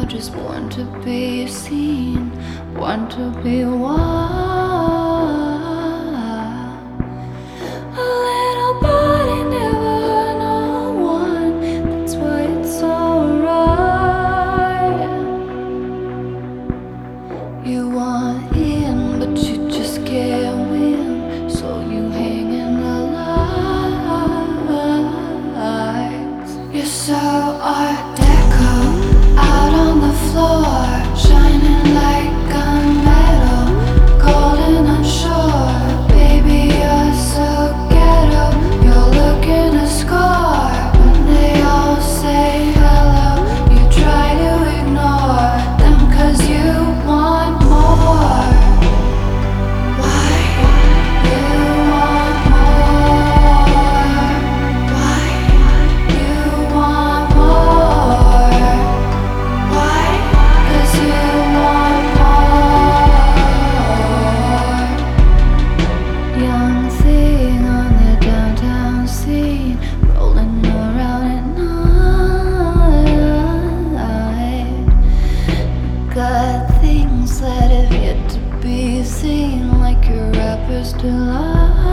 just want to be seen, want to be wild. A little body never hurt no one, that's why it's alright. You want in, but you just can't win, so you hang in the lights. You're so art deco, out on the floor, shining like gunmetal, golden unsure. Baby, you're so ghetto, you're looking to score. When they all say hello, you try to ignore them, 'cause you want more. Why you want more? Why you want more? Why? 'Cause you want more. Young thing on the downtown scene, rolling around at night. Got things that have yet to be seen, like your rapper's delight.